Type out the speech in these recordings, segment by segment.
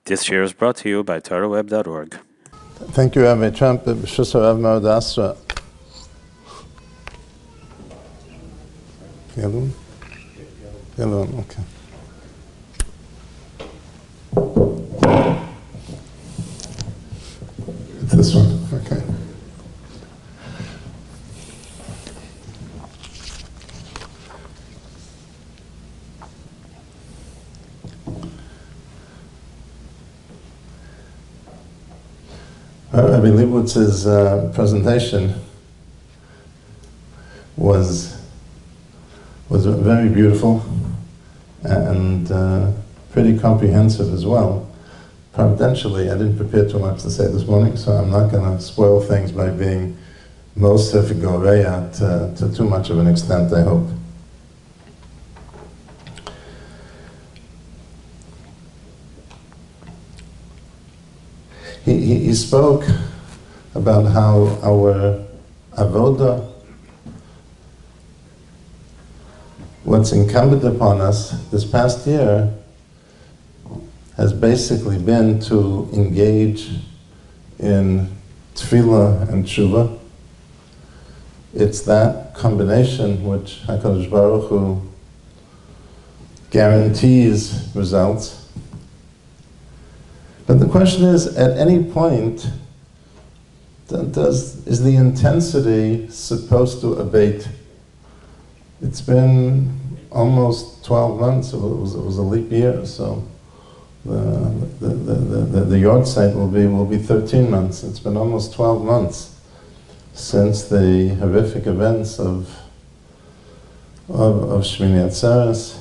This year is brought to you by TorahWeb.org. Thank you, Rabbi Trump. B'shus Rav Me'od Asra. Yellow? Yellow, okay. It's this one, okay. Rabbi Leibowitz's presentation was very beautiful and pretty comprehensive as well. Providentially, I didn't prepare too much to say this morning, so I'm not going to spoil things by being Mosef Goreya to too much of an extent, I hope. He spoke about how our avoda, what's incumbent upon us this past year, has basically been to engage in tefillah and tshuva. It's that combination which HaKadosh Baruch Hu guarantees results. But the question is, at any point, is the intensity supposed to abate? It's been almost 12 months. It was a leap year, so the yard site will be 13 months. It's been almost 12 months since the horrific events of Shmini Atzeres.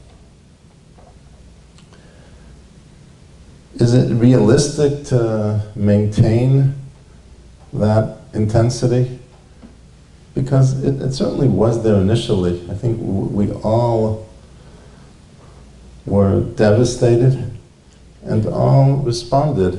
Is it realistic to maintain that intensity? Because it certainly was there initially. I think we all were devastated and all responded.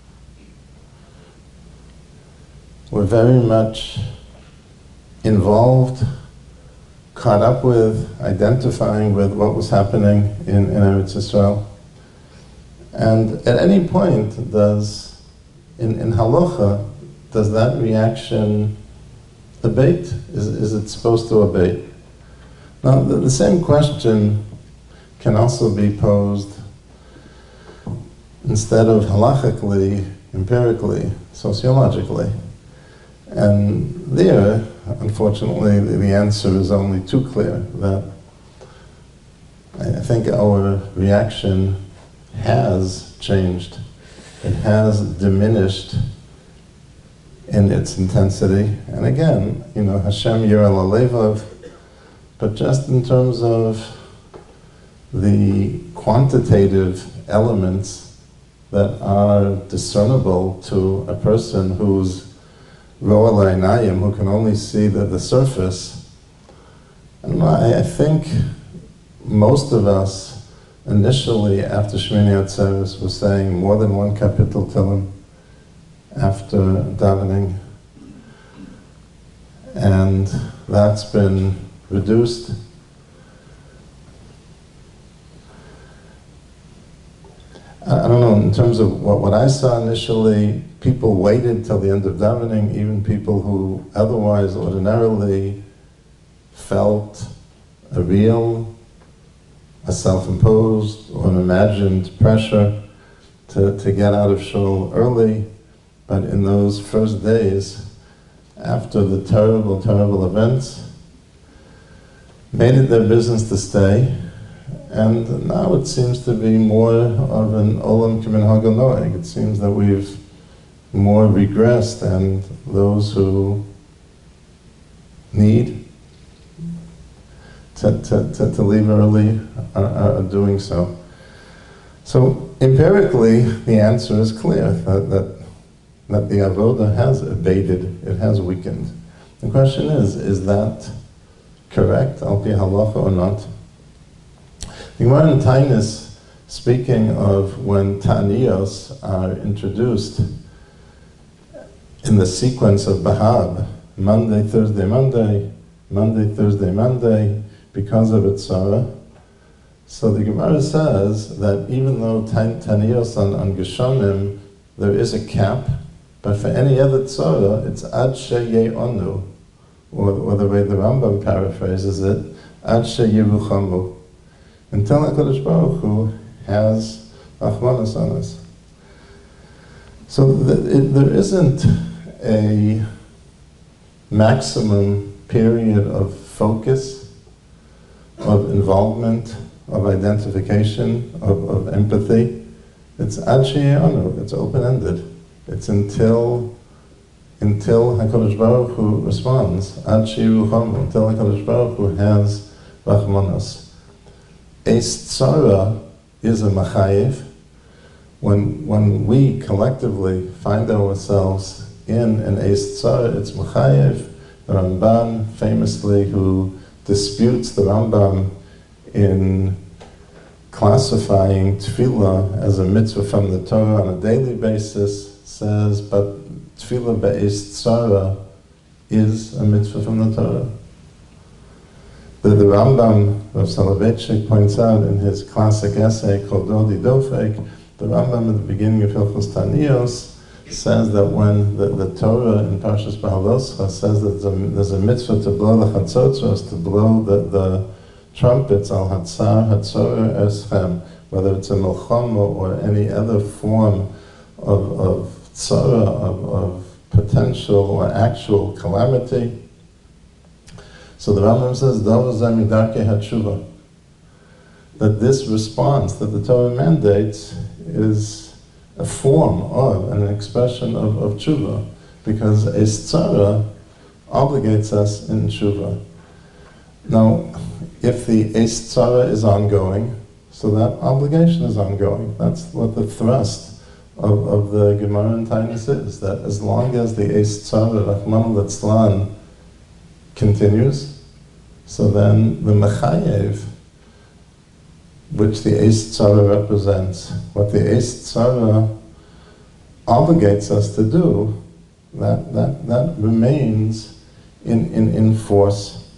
We're very much involved, caught up with, identifying with what was happening in Eretz Yisrael. And at any point, in halacha, does that reaction abate? Is it supposed to abate? Now, the same question can also be posed instead of halachically, empirically, sociologically. And there, unfortunately, the answer is only too clear, that I think our reaction has changed. It has diminished in its intensity. And again, Hashem Yireh Lalevav, but just in terms of the quantitative elements that are discernible to a person who's Ro'eh La'inayim, who can only see the surface. And I think most of us initially, after Shmini Atzeres, was saying more than one kapitel Tehillim after davening, and that's been reduced. I don't know, in terms of what I saw initially, people waited till the end of davening, even people who otherwise ordinarily felt a self-imposed or an imagined pressure to get out of shul early, but in those first days, after the terrible, terrible events, made it their business to stay, and now it seems to be more of an olam k'minhag noeg. It seems that we've more regressed, and those who need to leave early are doing so. So empirically, the answer is clear, that the avoda has abated, it has weakened. The question is that correct, al pi halacha, or not? The Gemara in Taanis, speaking of when ta'aniyos are introduced in the sequence of Bahab, Monday, Thursday, Monday, Monday, Thursday, Monday, because of its sorrow, So the Gemara says that even though Taniyos on Geshonim, there is a cap, but for any other tzara, it's ad sheyeh onu, or the way the Rambam paraphrases it, ad sheyiruchamu, until HaKadosh Baruch Hu has Rachmanas on us. So there isn't a maximum period of focus, of involvement, of identification, of empathy. It's ad sheyeh onu, it's open-ended. It's until HaKadosh Baruch Hu responds, ad sheyiruchamu, until HaKadosh Baruch Hu has Rachmanas. Eis tzara is a machayev. When we collectively find ourselves in an eis tzara, it's machayev. The Ramban, famously, who disputes the Rambam in classifying tefillah as a mitzvah from the Torah on a daily basis, says, but tefillah be'eis tzara is a mitzvah from the Torah. The Rambam, Rav Soloveitchik, points out in his classic essay called Dodi Dofek, the Rambam at the beginning of Hilchos Taniyos says that when the Torah in Parshas Beha'aloscha says that there's a mitzvah to blow the chatzotzros, to blow the trumpets al hatzar hatzor eschem, whether it's a milchama or any other form of tzara, of potential or actual calamity. So the Rambam says, that this response that the Torah mandates is a form of, an expression of tshuva, because eis tzara obligates us in tshuva. Now, if the eis tzara is ongoing, so that obligation is ongoing. That's what the thrust of the Gemara in Tainus is, that as long as the eis tzara, Rachmana litzlan, continues, so then the mechayev, which the eis tzara represents, what the eis tzara obligates us to do, that remains in force.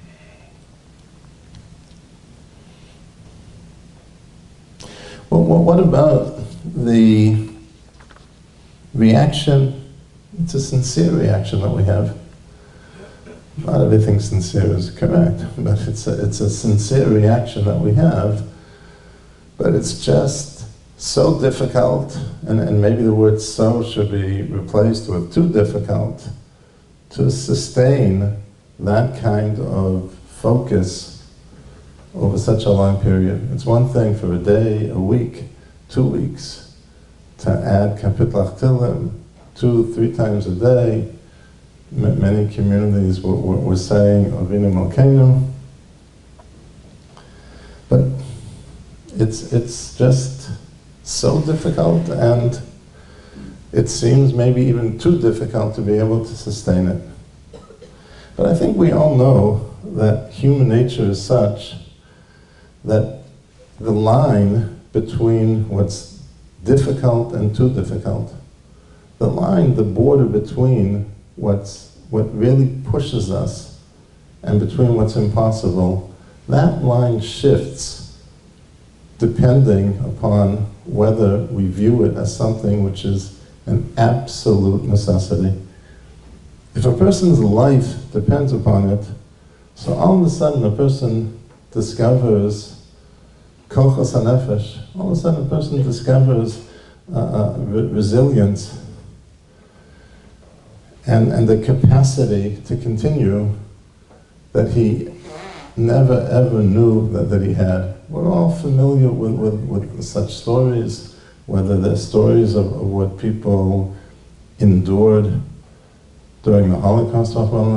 Well, what about the reaction? It's a sincere reaction that we have. Not everything sincere is correct, but it's a sincere reaction that we have. But it's just so difficult, and maybe the word so should be replaced with too difficult, to sustain that kind of focus over such a long period. It's one thing for a day, a week, 2 weeks, to add Kapitlach Tilim 2-3 times a day. Many communities were saying Avinu Malkeinu, but it's just so difficult, and it seems maybe even too difficult to be able to sustain it. But I think we all know that human nature is such that the line between what's difficult and too difficult, the line, the border between what really pushes us and between what's impossible, that line shifts depending upon whether we view it as something which is an absolute necessity. If a person's life depends upon it, so all of a sudden a person discovers kochos hanefesh, all of a sudden a person discovers resilience, and the capacity to continue that he never ever knew that he had. We're all familiar with such stories, whether they're stories of what people endured during the Holocaust,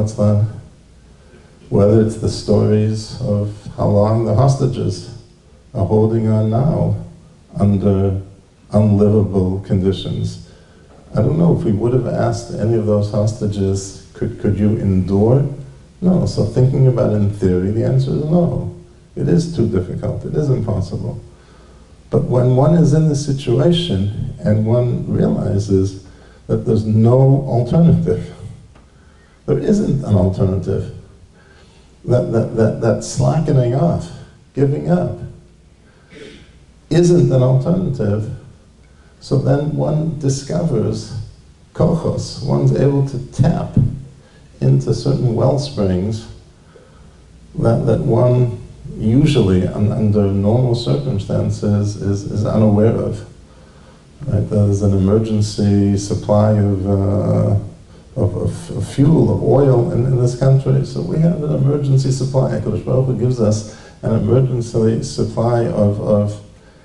whether it's the stories of how long the hostages are holding on now under unlivable conditions. I don't know if we would have asked any of those hostages, could you endure? No. So thinking about it in theory, the answer is no. It is too difficult. It is impossible. But when one is in the situation and one realizes that there's no alternative, there isn't an alternative, that slackening off, giving up, isn't an alternative, so then one discovers kochos. One's able to tap into certain well springs that one usually, under normal circumstances, is unaware of. Right? There's an emergency supply of fuel, of oil in this country, so we have an emergency supply. HaKadosh Baruch Hu gives us an emergency supply of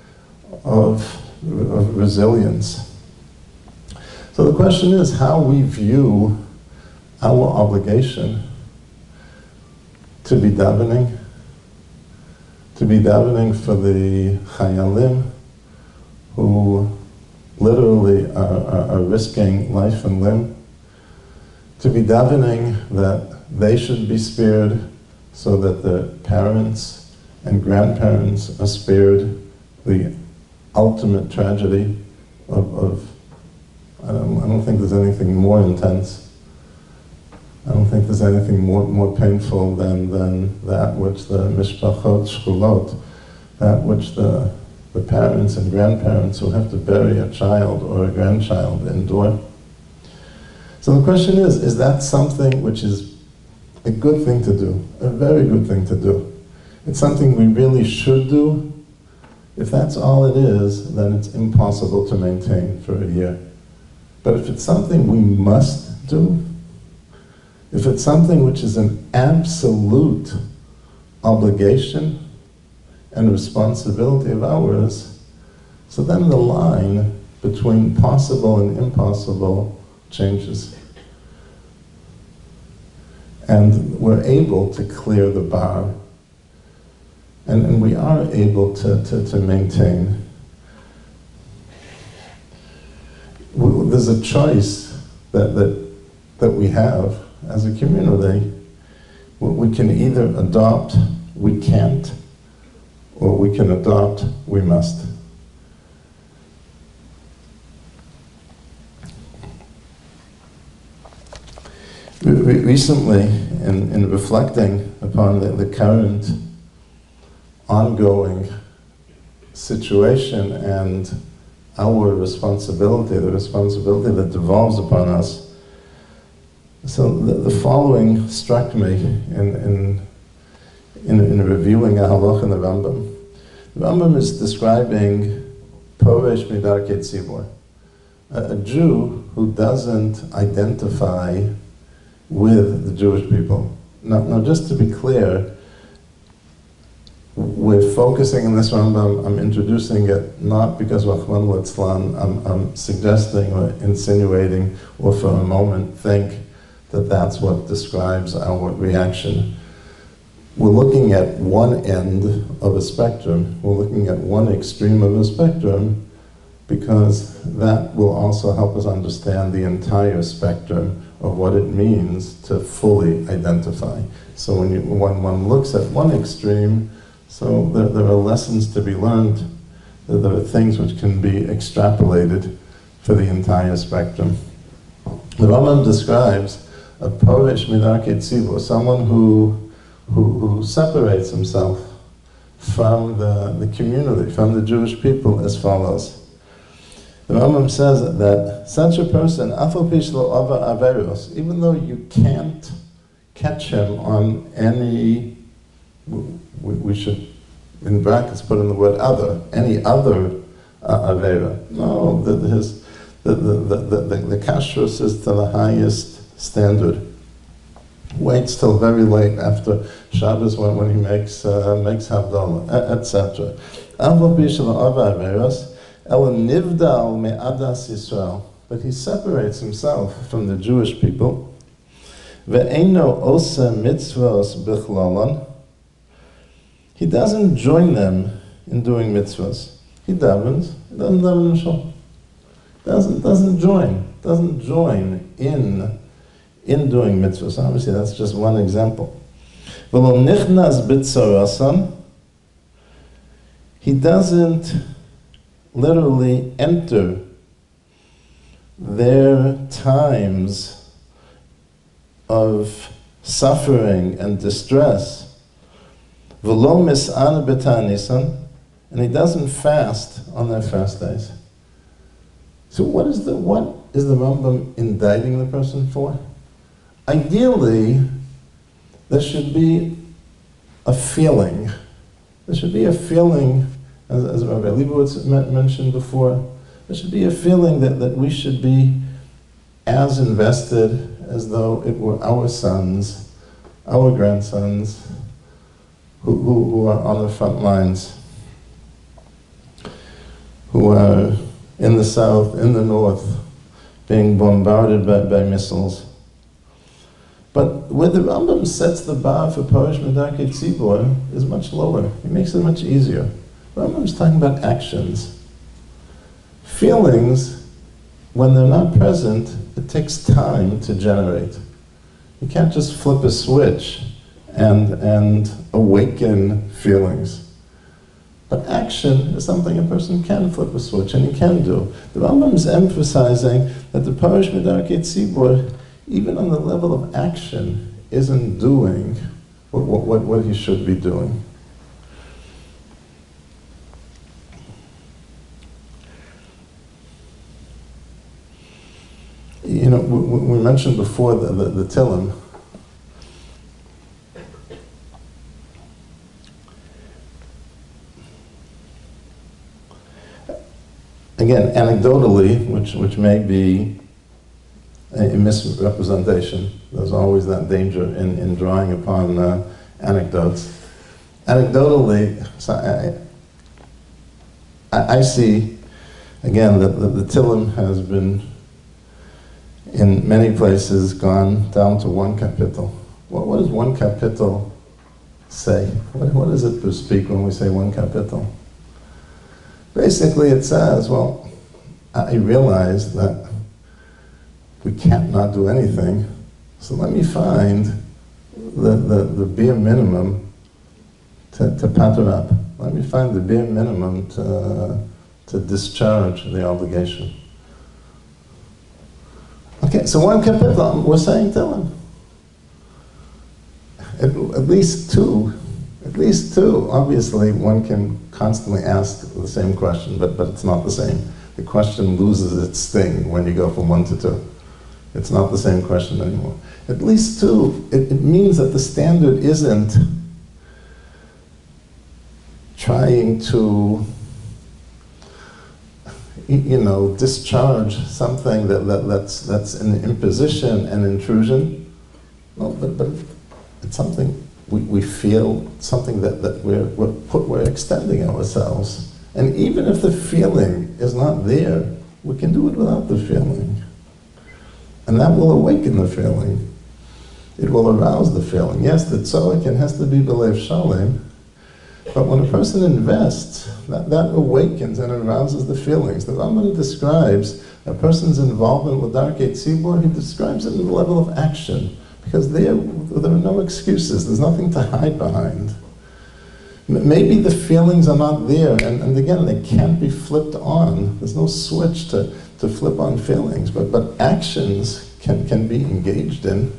resilience. So the question is how we view our obligation to be davening for the chayalim who literally are risking life and limb, to be davening that they should be spared so that the parents and grandparents are spared the ultimate tragedy of I don't think there's anything more intense. I don't think there's anything more painful than that which the mishpachot shchulot, that which the parents and grandparents who have to bury a child or a grandchild endure. So the question is that something which is a good thing to do, a very good thing to do? It's something we really should do. If that's all it is, then it's impossible to maintain for a year. But if it's something we must do, if it's something which is an absolute obligation and responsibility of ours, so then the line between possible and impossible changes. And we're able to clear the bar, and we are able to maintain. There's a choice that we have as a community. We can either adopt, we can't, or we can adopt, we must. Recently, in reflecting upon the current ongoing situation and our responsibility, the responsibility that devolves upon us, so the following struck me in reviewing a halach in the Rambam. The Rambam is describing Poresh Midarkei Tzibor, a Jew who doesn't identify with the Jewish people. Now, just to be clear, we're focusing on this Rambam. I'm introducing it not because Rahman Litzlan, I'm suggesting or insinuating or for a moment think that that's what describes our reaction. We're looking at one end of a spectrum. We're looking at one extreme of a spectrum because that will also help us understand the entire spectrum of what it means to fully identify. So when one looks at one extreme, so there are lessons to be learned. There are things which can be extrapolated for the entire spectrum. The Rambam describes a Poresh Midarkei Tzibor, someone who separates himself from the community, from the Jewish people, as follows. The Rambam says that such a person, Afal Pish Lo Ava Averos, even though you can't catch him on any, we should, in brackets, put in the word other, any other Avera. No, the kashrus is to the highest standard. Waits till very late after Shabbos when he makes Havdalah, etc. Afal Pish Lo Ava Averos, Ela Nivdal Me'adas Yisrael, but he separates himself from the Jewish people. Ve'eino osa mitzvos bichlalan. He doesn't join them in doing mitzvahs. He davens. He doesn't daven in shul. Doesn't join in doing mitzvahs. Obviously, that's just one example. V'lo nichnas b'tzorasan. He doesn't literally enter their times of suffering and distress. V'lo mis'an b'tanisan, and he doesn't fast on their fast days. So what is the Rambam indicting the person for? Ideally, there should be a feeling. There should be a feeling, as Rabbi Leibowitz mentioned before, there should be a feeling that we should be as invested as though it were our sons, our grandsons, who are on the front lines, who are in the south, in the north, being bombarded by missiles. But where the Rambam sets the bar for Parish Medarkei Tzibor is much lower. He makes it much easier. The Rambam is talking about actions. Feelings, when they're not present, it takes time to generate. You can't just flip a switch and awaken feelings. But action is something a person can flip a switch, and he can do. The Rambam is emphasizing that the Parish Medarkei Tzibor, even on the level of action, isn't doing what he should be doing. You know, we mentioned before the Tillim. Again, anecdotally, which may be a misrepresentation. There's always that danger in drawing upon anecdotes. Anecdotally, so I see, again, that the Tillim has been, in many places, gone down to one kapitel. What does one kapitel say? What does it bespeak when we say one kapitel? Basically, it says, well, I realize that we can't not do anything, so let me find the bare minimum to patter up. Let me find the bare minimum to discharge the obligation. Okay, so one kapitel, we're saying Tillim. At least two. Obviously, one can constantly ask the same question, but it's not the same. The question loses its sting when you go from 1 to 2. It's not the same question anymore. At least two, it means that the standard isn't trying to, discharge something that's an imposition and intrusion. No, but it's something we feel, something that we're extending ourselves. And even if the feeling is not there, we can do it without the feeling. And that will awaken the feeling. It will arouse the feeling. Yes, the tzorek has to be b'lev shalem, but when a person invests, that awakens and arouses the feelings. The Rambam describes a person's involvement with Darkei Tzibor, he describes it in the level of action, because there are no excuses, there's nothing to hide behind. Maybe the feelings are not there, and again, they can't be flipped on. There's no switch to flip on feelings, but actions can be engaged in.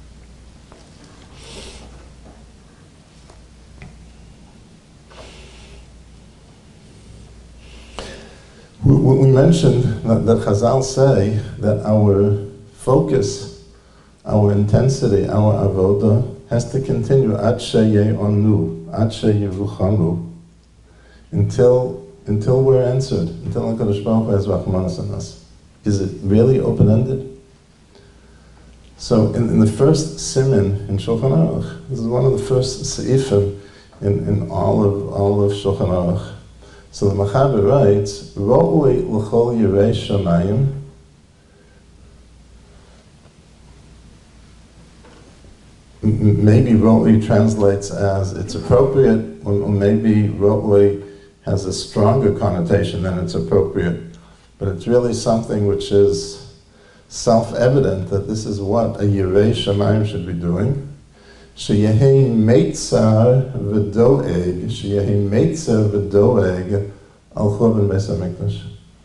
We mentioned that Chazal say that our focus, our intensity, our avoda has to continue ad sheye'onu, ad sheyevuchanu, until we're answered, until HaKadosh Baruch Hu has Rachmanas on us. Is it really open-ended? So in the first siman in Shulchan Aruch, this is one of the first seifim in all of Shulchan Aruch. So the Machaber writes, Ro'ui l'chol yirei shamayim, maybe Ro'ui translates as it's appropriate, or maybe Ro'ui has a stronger connotation than it's appropriate. But it's really something which is self-evident that this is what a Yirei Shamayim should be doing. Sheyehei meitzar v'doeg, sheyehei meitzar v'doeg al churban Beis HaMikdash.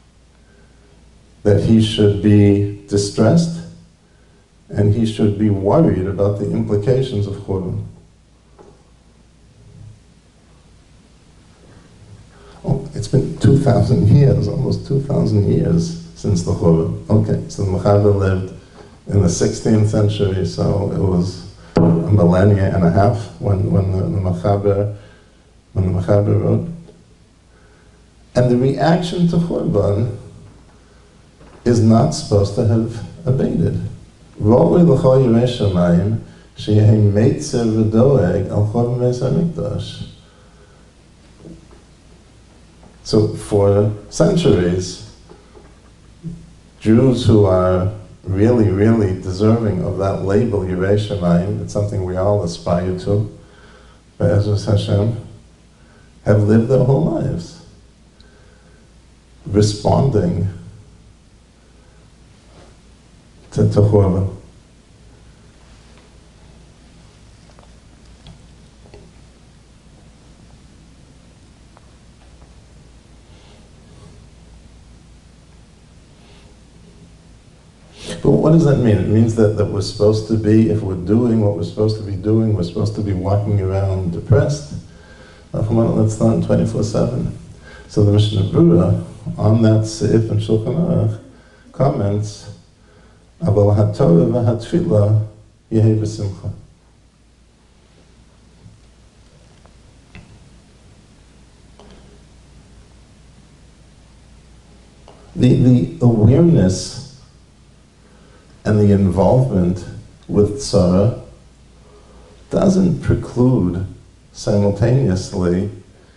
That he should be distressed and he should be worried about the implications of churban. been 2,000 years, almost 2,000 years since the Churban. Okay, so the Mechaber lived in the 16th century, so it was a millennia and a half when the Mechaber wrote. And the reaction to Churban is not supposed to have abated. Roi l'chol yirei shamayim sheyehi meitzer v'doeg al churban beis hamikdash. So for centuries, Jews who are really, really deserving of that label, Yirei Shamayim, it's something we all aspire to, Be'ezus Hashem, have lived their whole lives responding to Churban. But what does that mean? It means that we're supposed to be, if we're doing what we're supposed to be doing, we're supposed to be walking around depressed. Let's not 24/7. So the Mishnah Berurah, on that Seif and Shulchan Aruch, comments, Aval haTorah v'hatfilah yehei b'simcha. The awareness and the involvement with tzara doesn't preclude simultaneously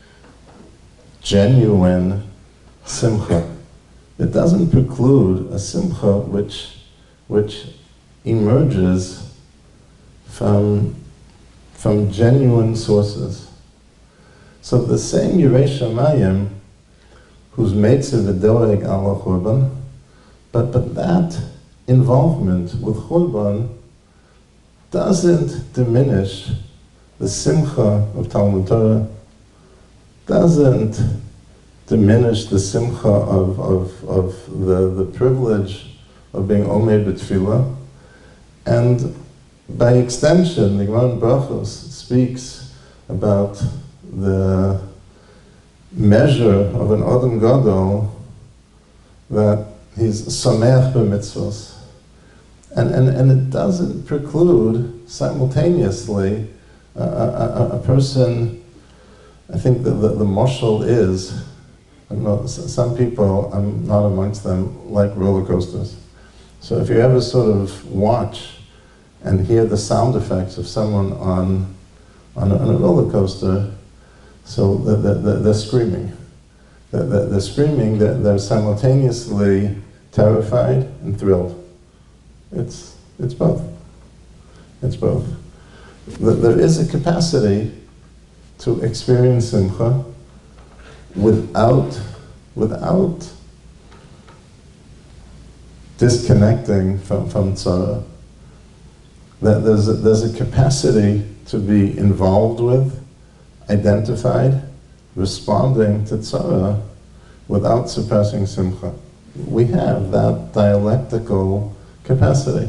genuine simcha. It doesn't preclude a simcha which emerges from genuine sources. So the same Yirei Shamayim who's meitzer v'doeg al churban, but that involvement with Churban doesn't diminish the simcha of Talmud Torah, doesn't diminish the simcha of the privilege of being Omed B'Tfilah, and by extension, the Gemara in Brachos speaks about the measure of an Adam Gadol that he's Sameach b'mitzvos. And it doesn't preclude simultaneously a person. I think that the mashal is, I don't know, some people, I'm not amongst them, like roller coasters. So if you ever sort of watch and hear the sound effects of someone on a roller coaster, so they're screaming. They're screaming, they're simultaneously terrified and thrilled. It's both. It's both. There is a capacity to experience simcha without disconnecting from tzara. There's a capacity to be involved with, identified, responding to tzara without suppressing simcha. We have that dialectical capacity.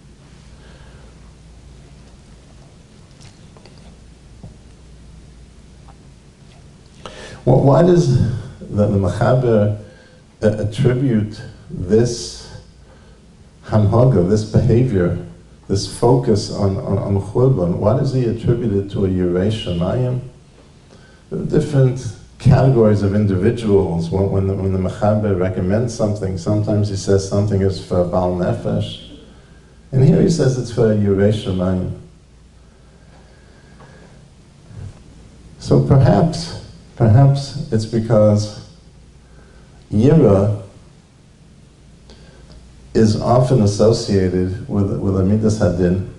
Well, why does the Mechaber attribute this hanhaga, this behavior, this focus on Churban? Why does he attribute it to a Yirei Shamayim? There are different categories of individuals. When the Mechaber recommends something, sometimes he says something is for Baal Nefesh, and here he says it's for Yirei Shamayim. So perhaps it's because Yira is often associated with Amidas Hadin.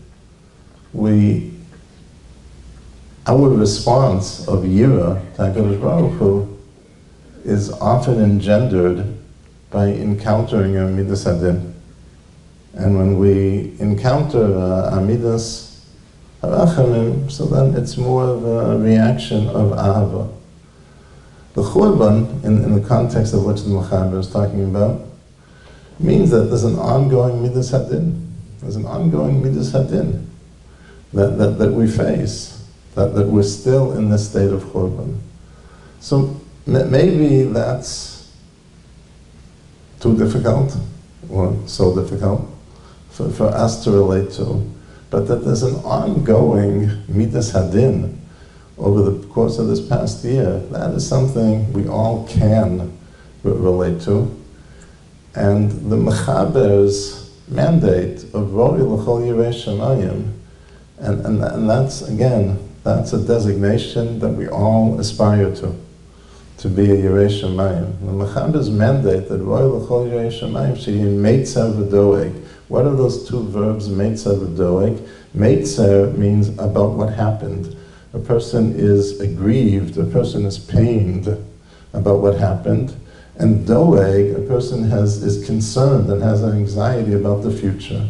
Our response of Yira to HaKadosh Baruch Hu is often engendered by encountering Amidas Hadin. And when we encounter Amidas Harachamim, so then it's more of a reaction of Ahava. The Churban, in the context of which the Mechaber is talking about, means that there's an ongoing Midas Hadin. There's an ongoing Midas Hadin that we face, that we're still in this state of Churban. So maybe that's too difficult, or so difficult, for us to relate to, but that there's an ongoing midas hadin over the course of this past year. That is something we all can relate to. And the Mechaber's mandate of Roi L'chol Yirei Shamayim, and that's, again, that's a designation that we all aspire to be a Yirei Shamayim. The Mechaber's mandate that Roi L'chol Yirei Shamayim shehi meitzer v'doeg. What are those two verbs, meitzer v'doeg? Meitzer means about what happened. A person is aggrieved, a person is pained about what happened. And doeg, a person is concerned and has an anxiety about the future.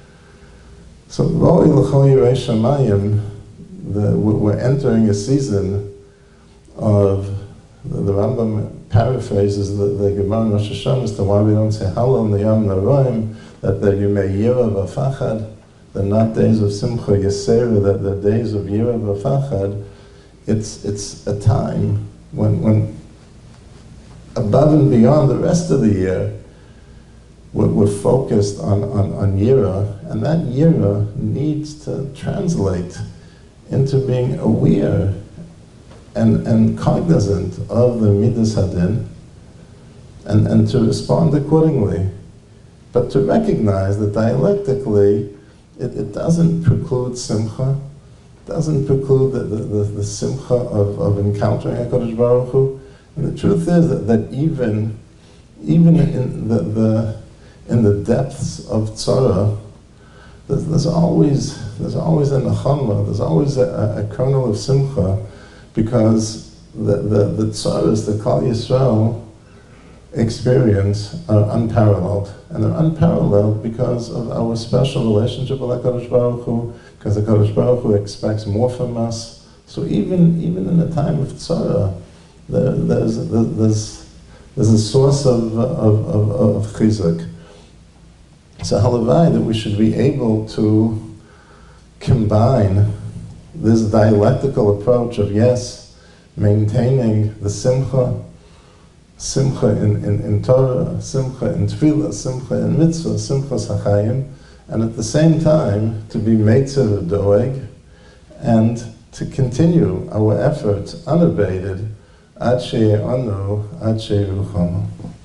So Roi L'chol Yirei Shamayim, we're entering a season of, the Rambam paraphrases the Gemara in Rosh Hashanah as to why we don't say Halal Niyam Naroim, that they're Yimei Yira V'Fachad, they're not days of Simcha Yesera, that they're days of Yira V'Fachad. It's a time when above and beyond the rest of the year, we're focused on Yira, and that Yira needs to translate into being aware and cognizant of the Midas Hadin, and to respond accordingly. But to recognize that dialectically, it doesn't preclude Simcha, doesn't preclude the Simcha of encountering HaKadosh Baruch Hu. And the truth is that even in the depths of tzara, there's always a nechama, there's always a kernel of simcha, because the tzaras that Klal Yisrael experience are unparalleled, and they're unparalleled because of our special relationship with HaKadosh Baruch Hu, because HaKadosh Baruch Hu expects more from us. So even in a time of tzara, there's a source of chizuk. So halavai that we should be able to combine this dialectical approach of, yes, maintaining the simcha in Torah, simcha in tefillah, simcha in mitzvah, simcha sachayim, and at the same time to be meitzer doeg, and to continue our efforts unabated ad she'anu ad she'ruchanu.